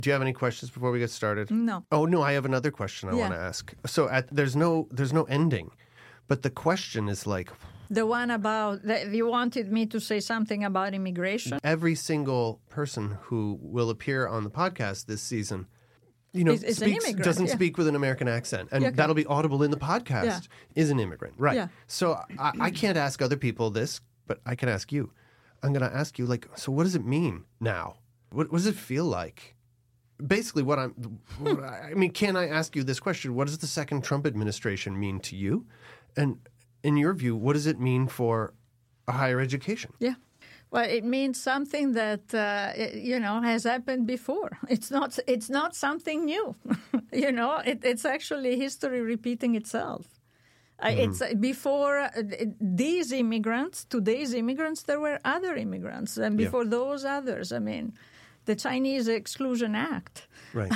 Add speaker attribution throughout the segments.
Speaker 1: Do you have any questions before we get started?
Speaker 2: No.
Speaker 1: Oh, no, I have another question I want to ask. So there's no ending, but the question is like...
Speaker 2: The one about, you wanted me to say something about immigration?
Speaker 1: Every single person who will appear on the podcast this season, doesn't speak with an American accent. And that'll be audible in the podcast, is an immigrant. Right. Yeah. So I can't ask other people this, but I can ask you. I'm going to ask you, so what does it mean now? What does it feel like? Basically, can I ask you this question? What does the second Trump administration mean to you? And in your view, what does it mean for a higher education?
Speaker 2: Yeah. Well, it means something that, has happened before. It's not something new. It's actually history repeating itself. It's before today's immigrants, there were other immigrants. And before those others, the Chinese Exclusion Act.
Speaker 1: Right.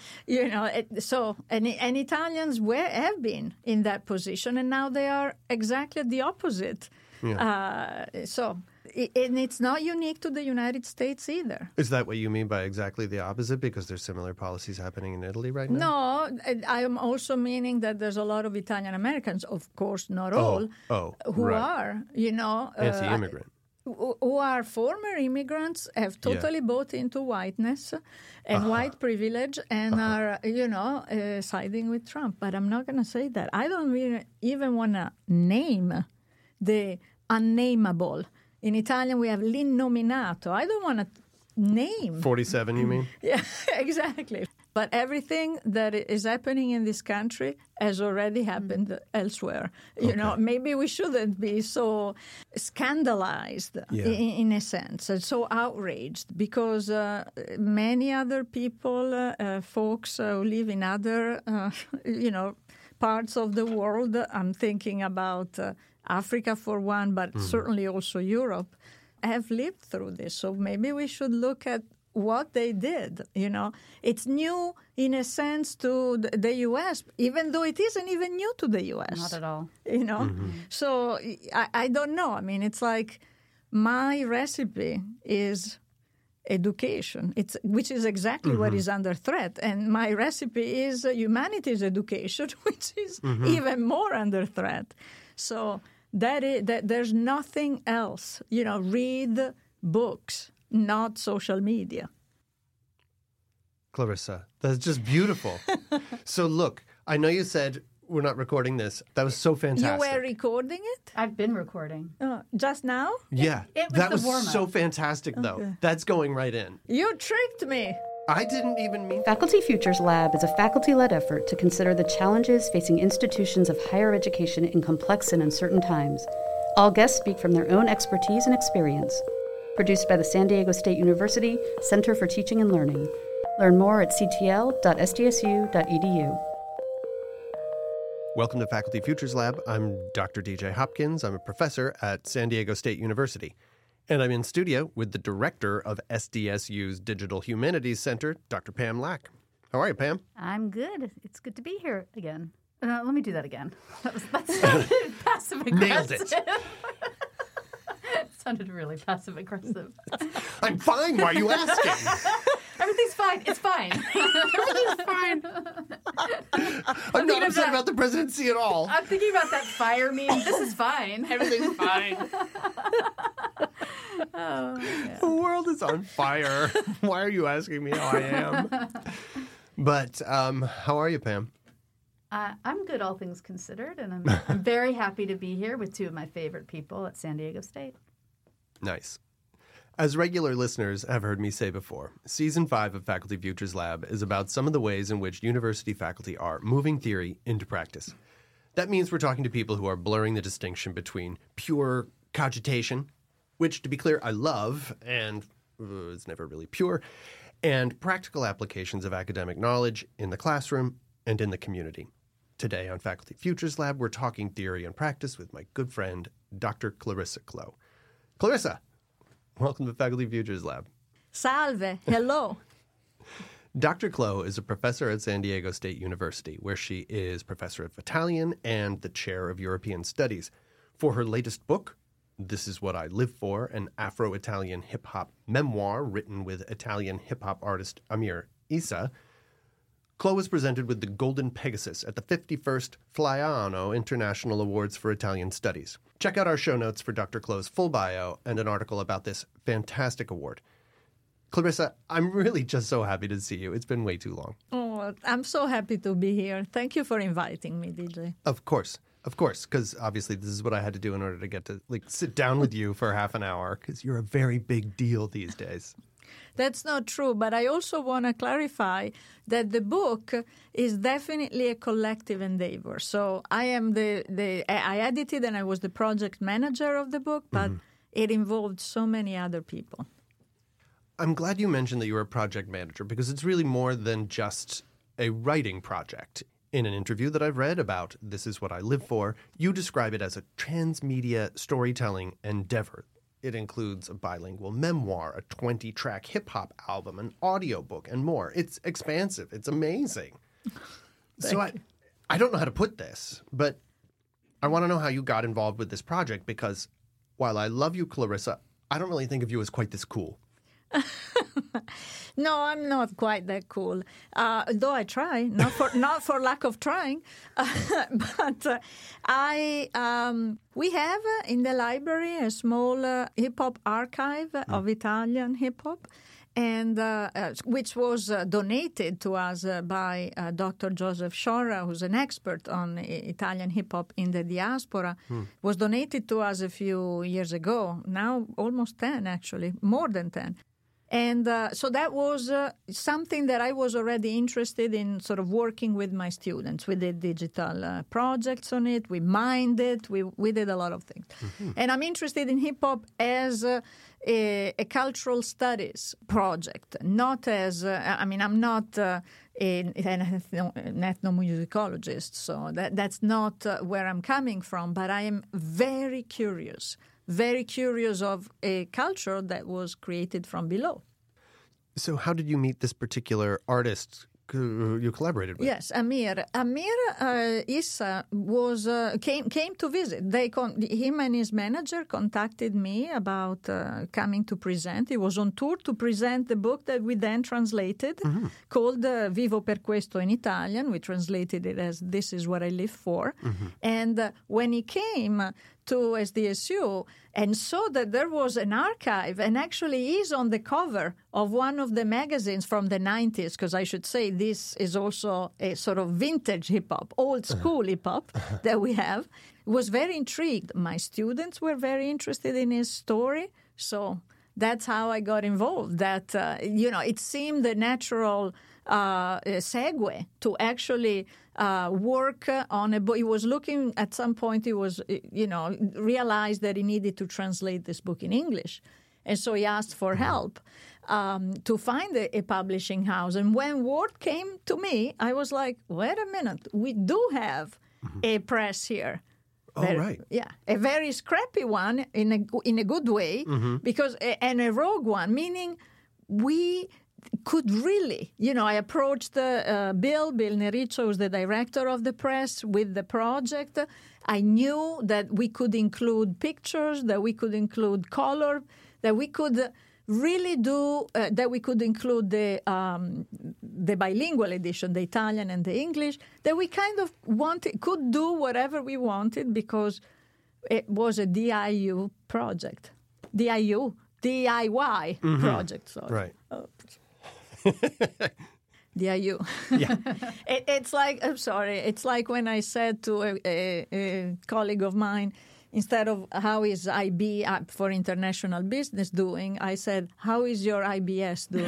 Speaker 2: And Italians have been in that position, and now they are exactly the opposite. Yeah. And it's not unique to the United States either.
Speaker 1: Is that what you mean by exactly the opposite? Because there's similar policies happening in Italy right now?
Speaker 2: No, I am also meaning that there's a lot of Italian Americans, of course, not all, who are,
Speaker 1: anti-immigrant.
Speaker 2: Who are former immigrants, have totally bought into whiteness and white privilege and are, siding with Trump. But I'm not going to say that. I don't even want to name the unnameable. In Italian, we have l'innominato. I don't want to name.
Speaker 1: 47, you mean?
Speaker 2: Yeah, exactly. But everything that is happening in this country has already happened elsewhere. Maybe we shouldn't be so scandalized in a sense, and so outraged, because many other people, folks who live in other, parts of the world, I'm thinking about Africa for one, but certainly also Europe, have lived through this. So maybe we should look at what they did. It's new in a sense to the U.S., even though it isn't even new to the U.S.
Speaker 3: Not at all.
Speaker 2: So I don't know. It's like my recipe is education, which is exactly what is under threat. And my recipe is humanities education, which is even more under threat. So that there's nothing else. Read books, not social media.
Speaker 1: Clarissa, that's just beautiful. So look, I know you said we're not recording this. That was so fantastic.
Speaker 2: You were recording it?
Speaker 3: I've been recording.
Speaker 2: Just now?
Speaker 1: Yeah.
Speaker 3: That was
Speaker 1: so fantastic, though.
Speaker 2: Okay.
Speaker 1: That's going right in.
Speaker 2: You tricked me.
Speaker 1: I didn't even mean...
Speaker 4: Faculty Futures Lab is a faculty-led effort to consider the challenges facing institutions of higher education in complex and uncertain times. All guests speak from their own expertise and experience. Produced by the San Diego State University Center for Teaching and Learning. Learn more at ctl.sdsu.edu.
Speaker 1: Welcome to Faculty Futures Lab. I'm Dr. DJ Hopkins. I'm a professor at San Diego State University. And I'm in studio with the director of SDSU's Digital Humanities Center, Dr. Pam Lack. How are you, Pam?
Speaker 3: I'm good. It's good to be here again. Let me do that again. That sounded passive-aggressive.
Speaker 1: Nailed it.
Speaker 3: It sounded really passive-aggressive.
Speaker 1: I'm fine. Why are you asking?
Speaker 3: Everything's fine. It's fine.
Speaker 1: Everything's fine. I'm not upset about the presidency at all.
Speaker 3: I'm thinking about that fire meme. This is fine.
Speaker 1: Everything's fine. The world is on fire. Why are you asking me how I am? But how are you, Pam?
Speaker 3: I'm good, all things considered, and I'm very happy to be here with two of my favorite people at San Diego State.
Speaker 1: Nice. As regular listeners have heard me say before, Season 5 of Faculty Futures Lab is about some of the ways in which university faculty are moving theory into practice. That means we're talking to people who are blurring the distinction between pure cogitation, which, to be clear, I love and is never really pure, and practical applications of academic knowledge in the classroom and in the community. Today on Faculty Futures Lab, we're talking theory and practice with my good friend, Dr. Clarissa Clow. Clarissa, welcome to Faculty Futures Lab.
Speaker 2: Salve. Hello.
Speaker 1: Dr. Clow is a professor at San Diego State University, where she is professor of Italian and the chair of European Studies. For her latest book, This Is What I Live For, an Afro-Italian hip-hop memoir written with Italian hip-hop artist Amir Issa, Chloe was presented with the Golden Pegasus at the 51st Flaiano International Awards for Italian Studies. Check out our show notes for Dr. Chloe's full bio and an article about this fantastic award. Clarissa, I'm really just so happy to see you. It's been way too long.
Speaker 2: Oh, I'm so happy to be here. Thank you for inviting me, DJ.
Speaker 1: Of course, because obviously this is what I had to do in order to get to sit down with you for half an hour, because you're a very big deal these days.
Speaker 2: That's not true, but I also want to clarify that the book is definitely a collective endeavor. So I am I edited and I was the project manager of the book, but it involved so many other people.
Speaker 1: I'm glad you mentioned that you were a project manager, because it's really more than just a writing project. In an interview that I've read about This Is What I Live For, you describe it as a transmedia storytelling endeavor. It includes a bilingual memoir, a 20-track hip-hop album, an audiobook, and more. It's expansive. It's amazing. So I don't know how to put this, but I want to know how you got involved with this project, because while I love you, Clarissa, I don't really think of you as quite this cool.
Speaker 2: No, I'm not quite that cool. Though I try, not for lack of trying. But we have in the library a small hip hop archive of Italian hip hop, and which was donated to us by Dr. Joseph Shorra, who's an expert on Italian hip hop in the diaspora. Was donated to us a few years ago. Now almost 10, actually, more than 10. And so that was something that I was already interested in, sort of working with my students. We did digital projects on it. We mined it. We did a lot of things. And I'm interested in hip-hop as a cultural studies project, not as, I'm not an ethnomusicologist, so that's not where I'm coming from, but I am very curious of a culture that was created from below.
Speaker 1: So how did you meet this particular artist who you collaborated with?
Speaker 2: Yes, Amir. Issa came to visit. Him and his manager contacted me about coming to present. He was on tour to present the book that we then translated, called Vivo per questo in Italian. We translated it as This Is What I Live For. And when he came to SDSU and saw that there was an archive, and actually he's on the cover of one of the magazines from the 90s, because I should say this is also a sort of vintage hip-hop, old-school hip-hop that we have, was very intrigued. My students were very interested in his story, so that's how I got involved. That, it seemed the natural segue to actually work on a book. He was looking at some point, he was, realized that he needed to translate this book in English. And so he asked for help to find a publishing house. And when word came to me, I was like, wait a minute, we do have a press here.
Speaker 1: Right.
Speaker 2: Yeah, a very scrappy one in a good way, because and a rogue one, meaning we could really, I approached Bill Nericcio, who's the director of the press, with the project. I knew that we could include pictures, that we could include color, that we could really do, that we could include the bilingual edition, the Italian and the English, that we kind of could do whatever we wanted, because it was a DIY project. Project, sorry.
Speaker 1: Right.
Speaker 2: Oh. DIU.
Speaker 1: Yeah.
Speaker 2: It's like, I'm sorry, it's like when I said to a colleague of mine, instead of how is IB for international business doing, I said, how is your IBS doing?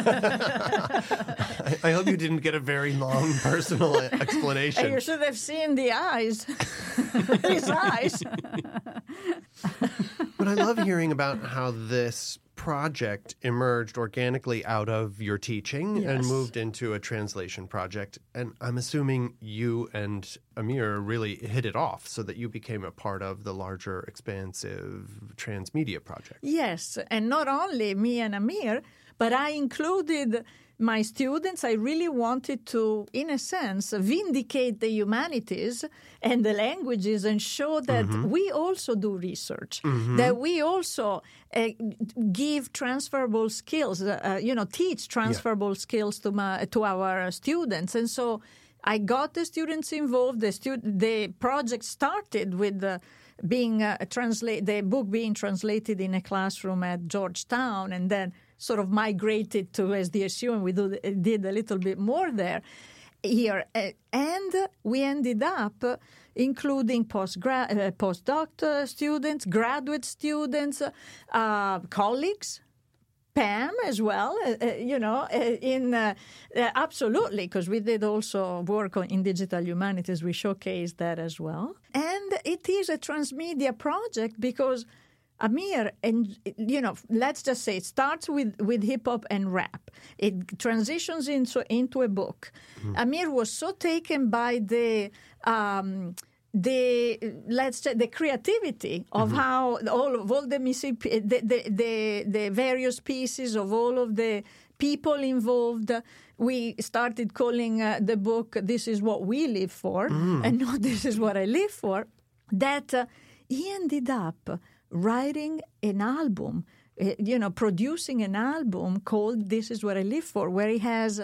Speaker 1: I hope you didn't get a very long personal explanation.
Speaker 2: And you should have seen the eyes. His eyes.
Speaker 1: But I love hearing about how this project emerged organically out of your teaching and moved into a translation project. And I'm assuming you and Amir really hit it off so that you became a part of the larger, expansive transmedia project.
Speaker 2: Yes, and not only me and Amir, But I included my students. I really wanted to, in a sense, vindicate the humanities and the languages and show that we also do research, that we also give transferable skills, teach transferable skills to our students. And so I got the students involved. The project started with the book being translated in a classroom at Georgetown, and then sort of migrated to SDSU, and we did a little bit more here. And we ended up including postdoc students, graduate students, colleagues, Pam as well, absolutely, because we did also work in digital humanities. We showcased that as well. And it is a transmedia project because Amir, and let's just say it starts with hip hop and rap. It transitions into a book. Amir was so taken by the creativity of how all the various pieces of all of the people involved. We started calling the book "This Is What We Live For," and not "This Is What I Live For." That he ended up writing an album, producing an album called "This Is What I Live For," where he has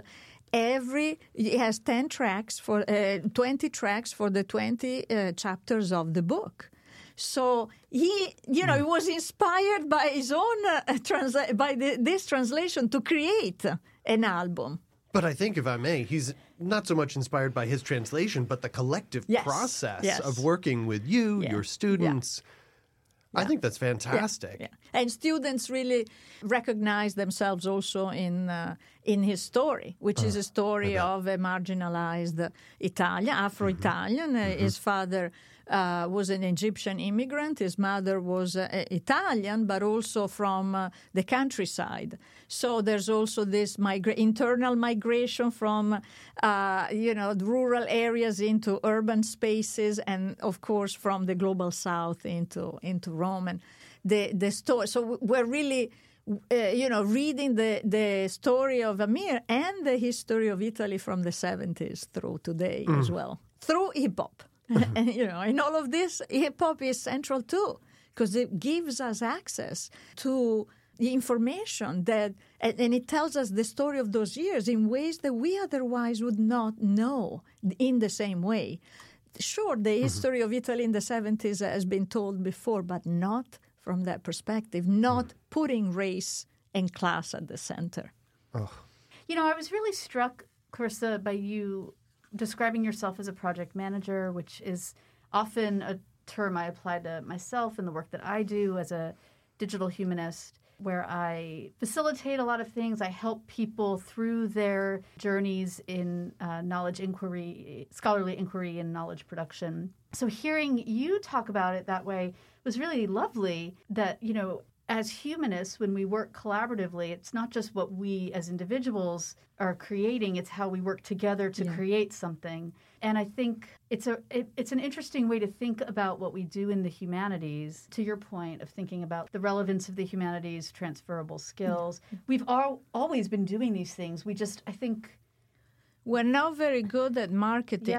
Speaker 2: 10 tracks 20 tracks for the 20 chapters of the book. So he was inspired by his own this translation to create an album.
Speaker 1: But I think, if I may, he's not so much inspired by his translation, but the collective process of working with you, your students. I think that's fantastic.
Speaker 2: Yeah. And students really recognize themselves also in his story, which is a story of a marginalized Afro-Italian. His father was an Egyptian immigrant. His mother was Italian, but also from the countryside. So there's also this internal migration from rural areas into urban spaces, and of course from the global south into Rome. And the story. So we're really reading the story of Amir and the history of Italy from the 70s through today as well, through hip hop. And, in all of this, hip hop is central too, because it gives us access to the information and it tells us the story of those years in ways that we otherwise would not know in the same way. Sure, the history of Italy in the 70s has been told before, but not from that perspective, not putting race and class at the center.
Speaker 3: I was really struck, Clarissa, by you describing yourself as a project manager, which is often a term I apply to myself in the work that I do as a digital humanist, where I facilitate a lot of things. I help people through their journeys in knowledge inquiry, scholarly inquiry, and knowledge production. So hearing you talk about it that way was really lovely. That, as humanists, when we work collaboratively, it's not just what we as individuals are creating, it's how we work together to create something. And I think it's an interesting way to think about what we do in the humanities, to your point of thinking about the relevance of the humanities, transferable skills. We've always been doing these things. We just, I think...
Speaker 2: We're not very good at marketing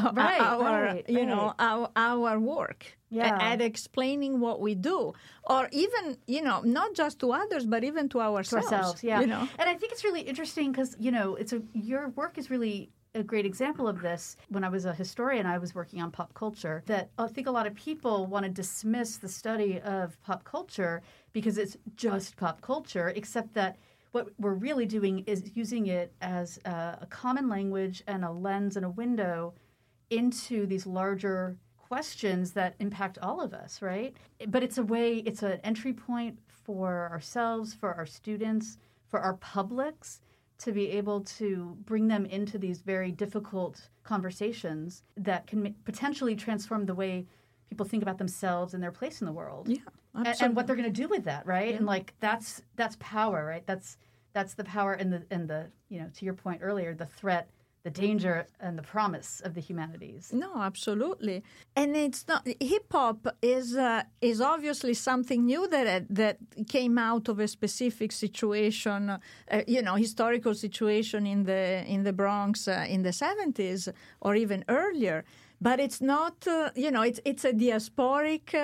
Speaker 2: our work at explaining what we do, or even, not just to others, but even to ourselves.
Speaker 3: And I think it's really interesting because, your work is really a great example of this. When I was a historian, I was working on pop culture, that I think a lot of people want to dismiss the study of pop culture because it's just pop culture, except that what we're really doing is using it as a common language and a lens and a window into these larger questions that impact all of us, right? But it's an entry point for ourselves, for our students, for our publics, to be able to bring them into these very difficult conversations that can potentially transform the way people think about themselves and their place in the world.
Speaker 2: Yeah, absolutely.
Speaker 3: And what they're going to do with that, right?
Speaker 2: Yeah.
Speaker 3: And that's power, right? That's the power and the to your point earlier, the threat the danger and the promise of the humanities.
Speaker 2: No, absolutely. And it's not, hip-hop is obviously something new that came out of a specific situation, historical situation in the Bronx in the 70s or even earlier. But it's not, it's a diasporic,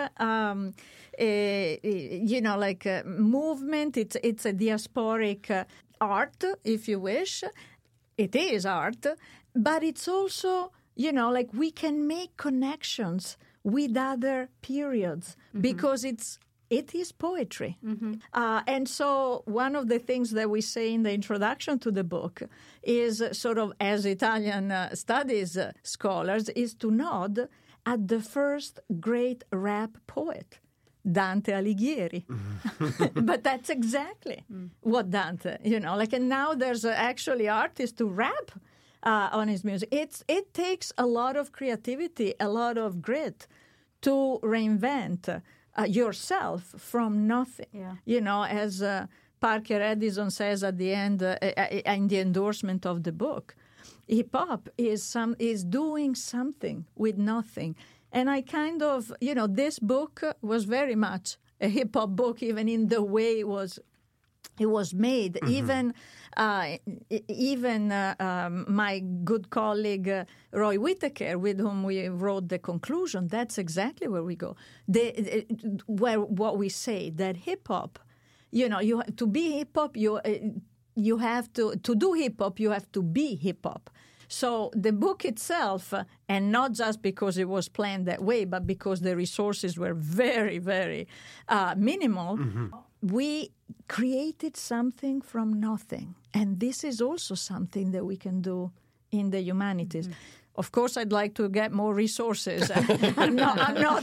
Speaker 2: movement. It's a diasporic art, if you wish. It is art, but it's also, we can make connections with other periods because it is poetry. And so one of the things that we say in the introduction to the book is sort of, as Italian studies scholars, is to nod at the first great rap poet, Dante Alighieri. But that's exactly what Dante, and now there's actually artists who rap on his music. It takes a lot of creativity, a lot of grit to reinvent yourself from nothing. Yeah. As Parker Edison says at the end in the endorsement of the book, hip-hop is doing something with nothing. And I kind of, this book was very much a hip-hop book, even in the way it was made. Even my good colleague Roy Whittaker, with whom we wrote the conclusion, that's exactly where we go. What we say, that hip-hop, to be hip-hop, you have to do hip-hop, you have to be hip-hop. So the book itself, and not just because it was planned that way, but because the resources were very, very minimal, we created something from nothing. And this is also something that we can do in the humanities. Of course, I'd like to get more resources. I'm not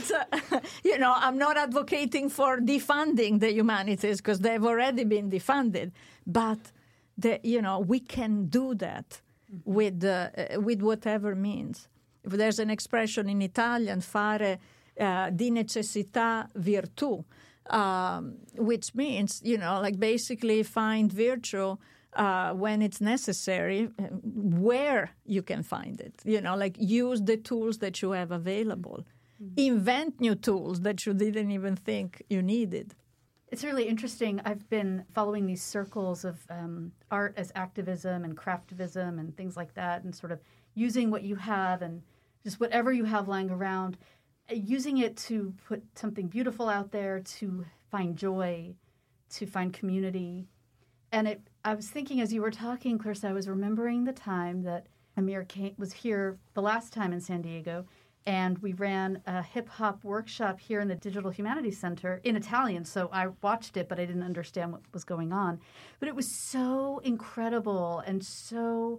Speaker 2: advocating for defunding the humanities because they've already been defunded. But we can do that with whatever means. If there's an expression in Italian, fare di necessità virtù, which means, basically find virtue when it's necessary, where you can find it. Use the tools that you have available. Invent new tools that you didn't even think you needed.
Speaker 3: It's really interesting. I've been following these circles of art as activism and craftivism and things like that, and sort of using what you have and just whatever you have lying around, using it to put something beautiful out there, to find joy, to find community. And I was thinking as you were talking, Clarissa, I was remembering the time that Amir was here the last time in San Diego, and we ran a hip-hop workshop here in the Digital Humanities Center in Italian. So I watched it, but I didn't understand what was going on. But it was so incredible and so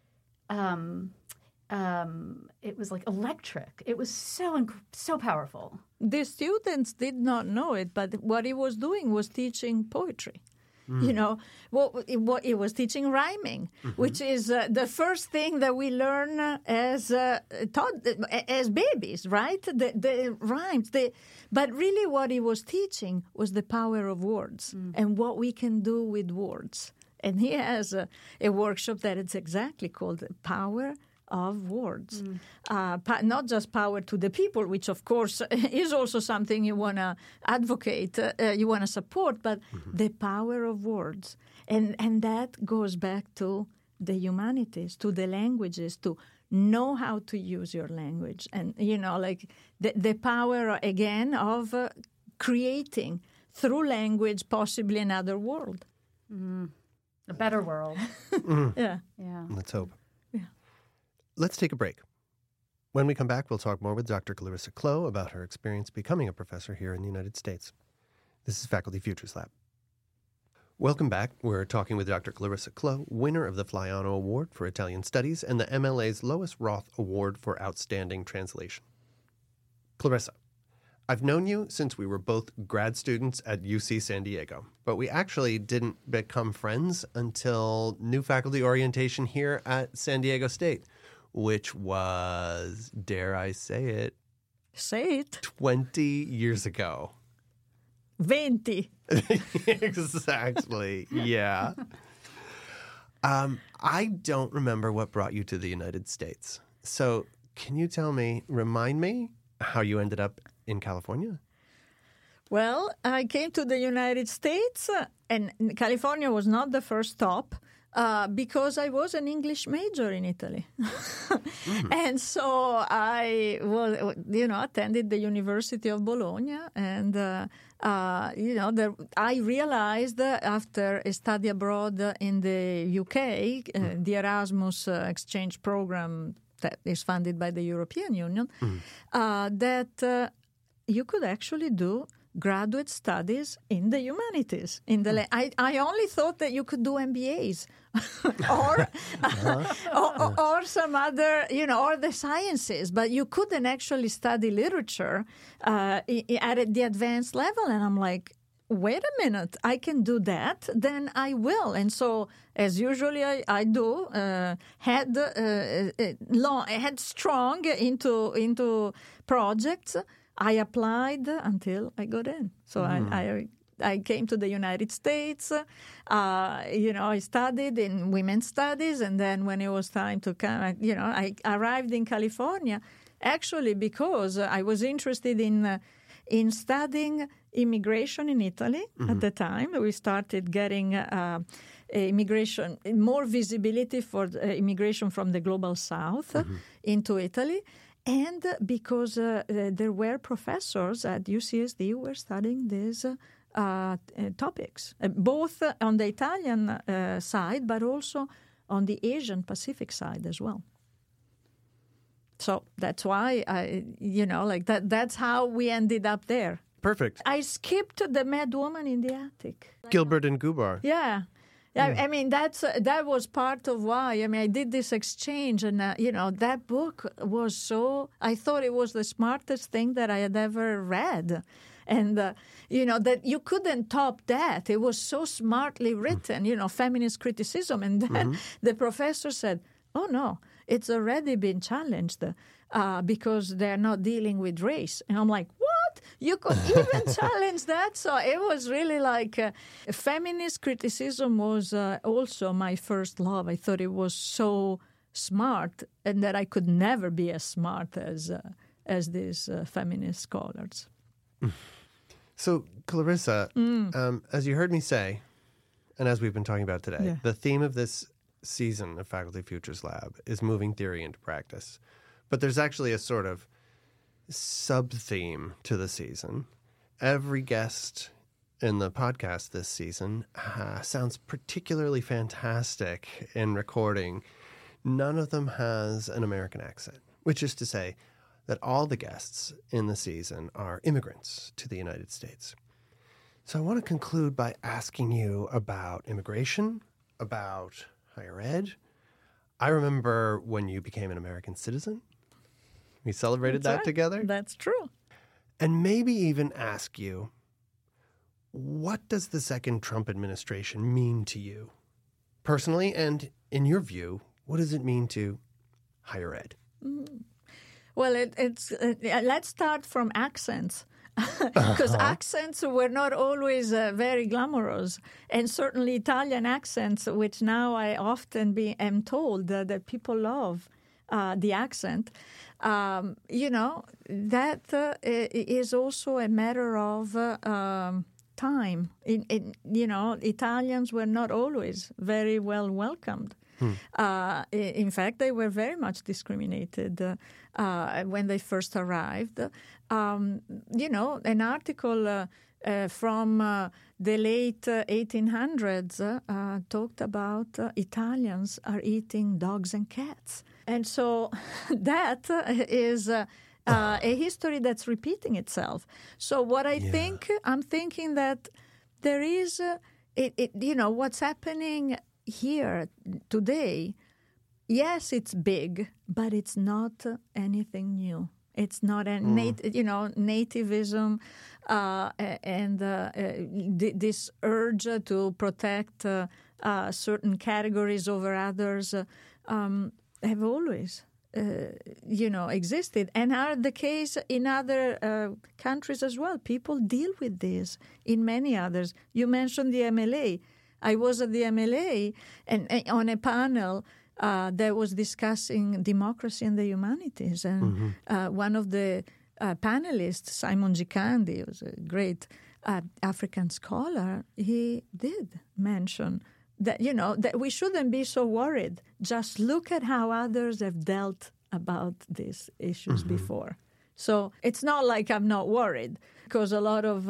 Speaker 3: it was like electric. It was so powerful.
Speaker 2: The students did not know it, but what he was doing was teaching poetry. What it was teaching rhyming, which is the first thing that we learn as babies, right? The rhymes. But really what he was teaching was the power of words and what we can do with words. And he has a workshop that is exactly called The Power of Words. Not just power to the people, which of course is also something you want to advocate, you want to support, but the power of words. And that goes back to the humanities, to the languages, to know how to use your language. And, the power, again, of creating through language possibly another world.
Speaker 3: A better world.
Speaker 2: Yeah.
Speaker 1: Let's hope. Let's take a break. When we come back, we'll talk more with Dr. Clarissa Clow about her experience becoming a professor here in the United States. This is Faculty Futures Lab. Welcome back. We're talking with Dr. Clarissa Clow, winner of the Flaiano Award for Italian Studies and the MLA's Lois Roth Award for Outstanding Translation. Clarissa, I've known you since we were both grad students at UC San Diego, but we actually didn't become friends until new faculty orientation here at San Diego State, which was, dare I say it?
Speaker 2: Say it.
Speaker 1: 20 years ago.
Speaker 2: 20.
Speaker 1: Exactly, yeah. I don't remember what brought you to the United States. So can you remind me how you ended up in California?
Speaker 2: Well, I came to the United States, and California was not the first stop. Because I was an English major in Italy. And so I attended the University of Bologna. And, I realized after a study abroad in the UK, the Erasmus exchange program that is funded by the European Union, that you could actually do graduate studies in the humanities. I only thought that you could do MBAs or some other, or the sciences, but you couldn't actually study literature at the advanced level. And I'm like, wait a minute, I can do that, then I will. And so, as usually I do, head strong into projects. I applied until I got in. So I came to the United States. I studied in women's studies, and then when it was time to come, I arrived in California, actually because I was interested in studying immigration in Italy at the time. We started getting immigration, more visibility for immigration from the global south into Italy. And because there were professors at UCSD who were studying these topics, both on the Italian side, but also on the Asian Pacific side as well. So that's why that's how we ended up there.
Speaker 1: Perfect.
Speaker 2: I skipped The Mad Woman in the Attic.
Speaker 1: Gilbert and Gubar.
Speaker 2: Yeah. I mean, that was part of why. I mean, I did this exchange, and, that book was I thought it was the smartest thing that I had ever read. And, that you couldn't top that. It was so smartly written, feminist criticism. And then the professor said, oh, no, it's already been challenged because they're not dealing with race. And I'm like, what? You could even challenge that? So it was really like feminist criticism was also my first love. I thought it was so smart, and that I could never be as smart as these feminist scholars.
Speaker 1: So, Clarissa, as you heard me say, and as we've been talking about today, the theme of this season of Faculty Futures Lab is moving theory into practice. But there's actually a sort of sub-theme to the season. Every guest in the podcast this season sounds particularly fantastic in recording. None of them has an American accent, which is to say that all the guests in the season are immigrants to the United States. So I want to conclude by asking you about immigration, about higher ed. I remember when you became an American citizen. We celebrated that together.
Speaker 2: That's true.
Speaker 1: And maybe even ask you, what does the second Trump administration mean to you personally? And in your view, what does it mean to higher ed?
Speaker 2: Well, let's start from accents. Because accents were not always very glamorous. And certainly Italian accents, which now I often am told that people love the accent. That is also a matter of time. Italians were not always very well welcomed. In fact, they were very much discriminated when they first arrived. An article from the late 1800s talked about Italians are eating dogs and cats. And so that is a history that's repeating itself. So what I'm thinking that there is, what's happening here today, yes, it's big, but it's not anything new. It's not a nativism and this urge to protect certain categories over others have always, existed and are the case in other countries as well. People deal with this in many others. You mentioned the MLA. I was at the MLA and on a panel that was discussing democracy and the humanities. And one of the panelists, Simon Gikandi, who's a great African scholar, he did mention that, that we shouldn't be so worried. Just look at how others have dealt about these issues before. So it's not like I'm not worried, because a lot of,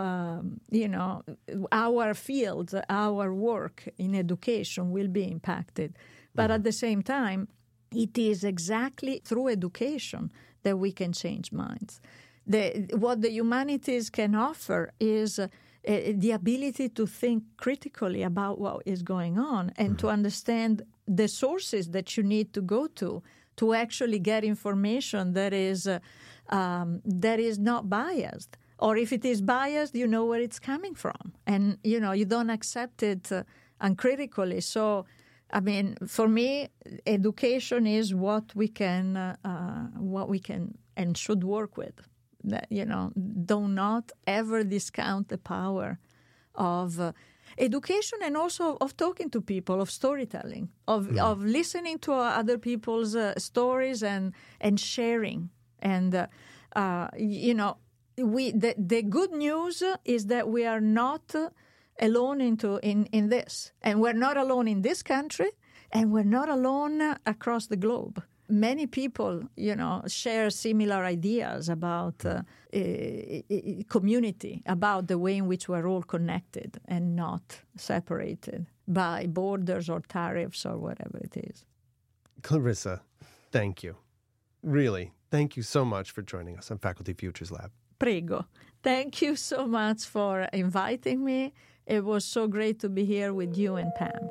Speaker 2: our fields, our work in education will be impacted. But at the same time, it is exactly through education that we can change minds. What the humanities can offer is the ability to think critically about what is going on and to understand the sources that you need to go to actually get information that is not biased. Or if it is biased, you know where it's coming from. And, you don't accept it uncritically. So, I mean, for me, education is what we can and should work with. That, do not ever discount the power of education and also of talking to people, of storytelling, of listening to other people's stories and sharing. And, the good news is that we are not alone in this. And we're not alone in this country, and we're not alone across the globe. Many people, share similar ideas about community, about the way in which we're all connected and not separated by borders or tariffs or whatever it is.
Speaker 1: Clarissa, thank you. Really, thank you so much for joining us on Faculty Futures Lab.
Speaker 2: Prego. Thank you so much for inviting me. It was so great to be here with you and Pam.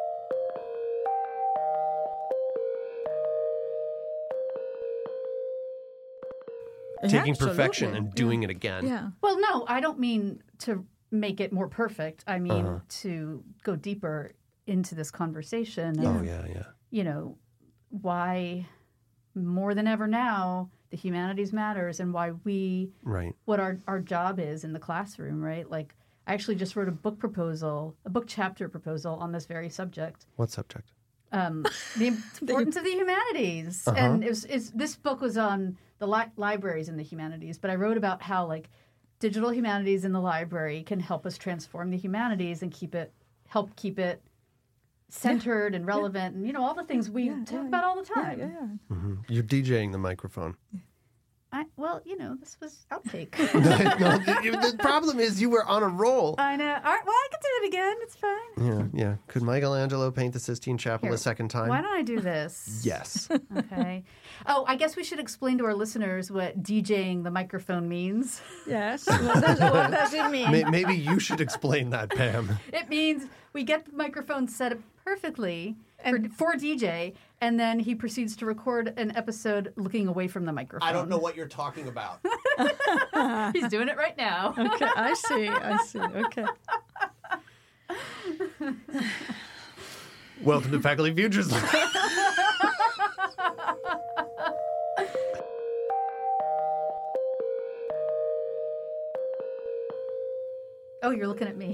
Speaker 1: Taking
Speaker 2: Absolutely.
Speaker 1: perfection and doing it again.
Speaker 2: Yeah.
Speaker 3: Well, no, I don't mean to make it more perfect. I mean to go deeper into this conversation.
Speaker 1: Oh, yeah.
Speaker 3: Why more than ever now the humanities matters, and why what our job is in the classroom, right? Like, I actually just wrote a book chapter proposal on this very subject.
Speaker 1: What subject?
Speaker 3: The importance of the humanities. And this book was on the libraries in the humanities, but I wrote about how digital humanities in the library can help us transform the humanities and help keep it centered and relevant, and all the things we talk about all the time.
Speaker 1: Mm-hmm. You're DJing the microphone.
Speaker 3: This was outtake.
Speaker 1: The problem is you were on a roll.
Speaker 3: I know. All right, well, I can do it again. It's fine.
Speaker 1: Yeah. Could Michelangelo paint the Sistine Chapel a second time?
Speaker 3: Why don't I do this?
Speaker 1: Yes.
Speaker 3: Okay. Oh, I guess we should explain to our listeners what DJing the microphone means.
Speaker 2: Yes. What does it mean?
Speaker 1: Maybe you should explain that, Pam.
Speaker 3: It means we get the microphone set up perfectly for DJ, and then he proceeds to record an episode looking away from the microphone.
Speaker 1: I don't know what you're talking about.
Speaker 3: He's doing it right now.
Speaker 2: Okay, I see. Okay.
Speaker 1: Welcome to Faculty Futures.
Speaker 3: Oh, you're looking at me.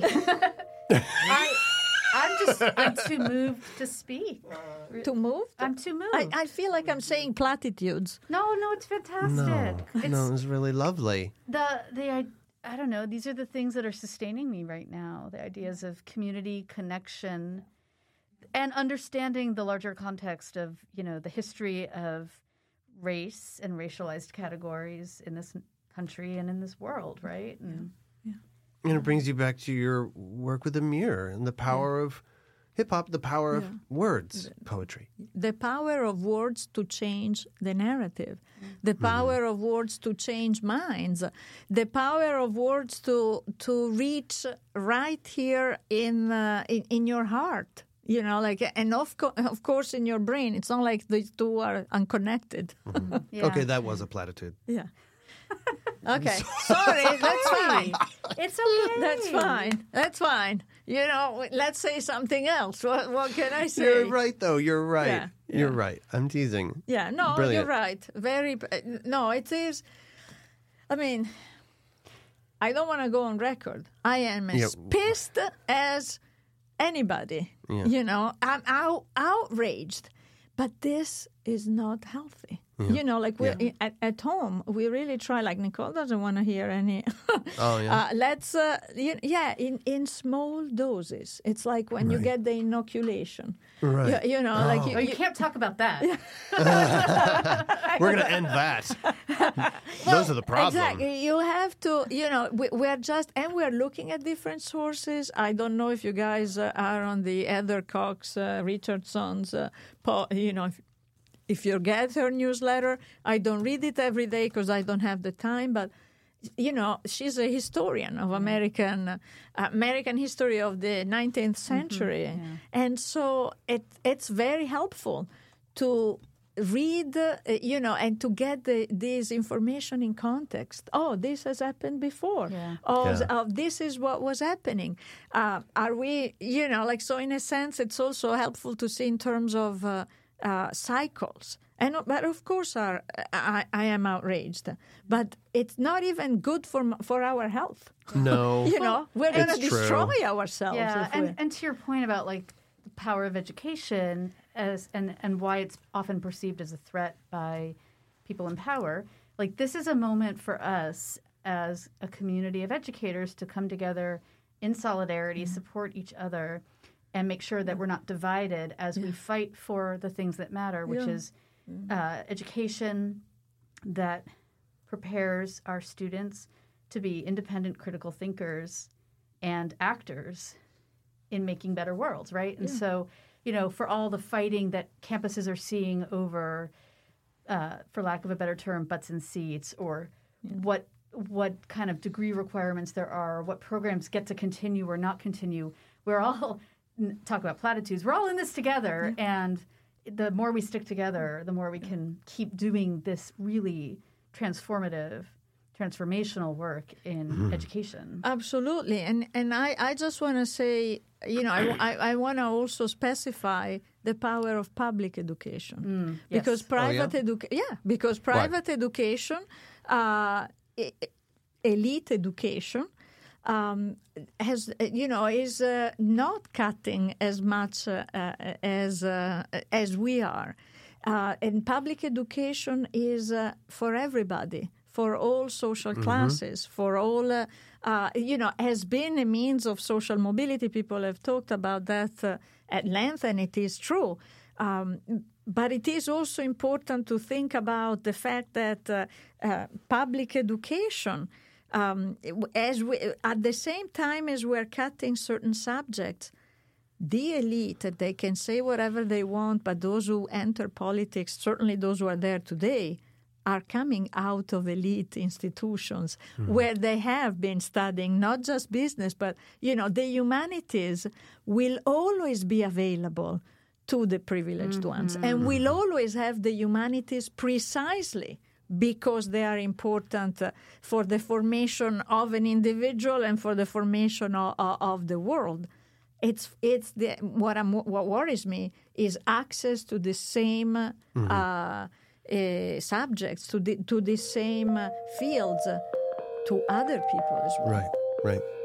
Speaker 3: I'm too moved to speak.
Speaker 2: Too moved?
Speaker 3: I'm too moved.
Speaker 2: I feel like I'm saying platitudes.
Speaker 3: No, it's fantastic.
Speaker 1: No, it's really lovely.
Speaker 3: I don't know. These are the things that are sustaining me right now. The ideas of community, connection, and understanding the larger context of, the history of race and racialized categories in this country and in this world, right?
Speaker 1: And it brings you back to your work with Amir and the power of hip-hop, the power of words, poetry.
Speaker 2: The power of words to change the narrative. The power of words to change minds. The power of words to reach right here in your heart. And of course in your brain. It's not like the two are unconnected.
Speaker 1: Mm-hmm. Yeah. Okay, that was a platitude.
Speaker 2: Yeah. Okay, sorry, that's fine.
Speaker 3: It's okay.
Speaker 2: That's fine. Let's say something else. What can I say?
Speaker 1: You're right, though. You're right. Yeah. You're right. I'm teasing.
Speaker 2: Yeah, no,
Speaker 1: Brilliant.
Speaker 2: You're right. It is. I mean, I don't want to go on record. I am as pissed as anybody. I'm outraged. But this is not healthy. We're at home, we really try. Like Nicole doesn't want to hear any. Let's, in small doses. It's like when you get the inoculation.
Speaker 1: Right.
Speaker 3: You can't talk about that.
Speaker 1: We're going to end that. Those are the problems.
Speaker 2: Exactly. You have to, we're looking at different sources. I don't know if you guys are on the Heather Cox Richardson's, if you get her newsletter. I don't read it every day because I don't have the time, but she's a historian of American history of the 19th century. And so it's very helpful to read, and to get this information in context. Oh, this has happened before. This is what was happening. Are we, so in a sense, it's also helpful to see in terms of cycles. But of course, I am outraged. But it's not even good for our health.
Speaker 1: No,
Speaker 2: we're going to destroy ourselves.
Speaker 3: Yeah, and to your point about the power of education and why it's often perceived as a threat by people in power. This is a moment for us as a community of educators to come together in solidarity, support each other, and make sure that we're not divided as we fight for the things that matter, which is education that prepares our students to be independent critical thinkers and actors in making better worlds, right? And so, for all the fighting that campuses are seeing over, for lack of a better term, butts and seats, or what kind of degree requirements there are, what programs get to continue or not continue, we're all talk about platitudes. We're all in this together, and the more we stick together, the more we can keep doing this really transformational work in education.
Speaker 2: Absolutely. And I just want to say, I want to also specify the power of public education. Because private education, elite education, is not cutting as much as we are. And public education is for everybody, for all social classes, for all, has been a means of social mobility. People have talked about that at length, and it is true. But it is also important to think about the fact that public education, at the same time as we're cutting certain subjects, the elite, they can say whatever they want, but those who enter politics, certainly those who are there today, are coming out of elite institutions where they have been studying not just business, but, the humanities will always be available to the privileged ones. And we'll always have the humanities precisely because they are important for the formation of an individual and for the formation of the world. What worries me is access to the same subjects, to the same fields, to other people as well.
Speaker 1: Right.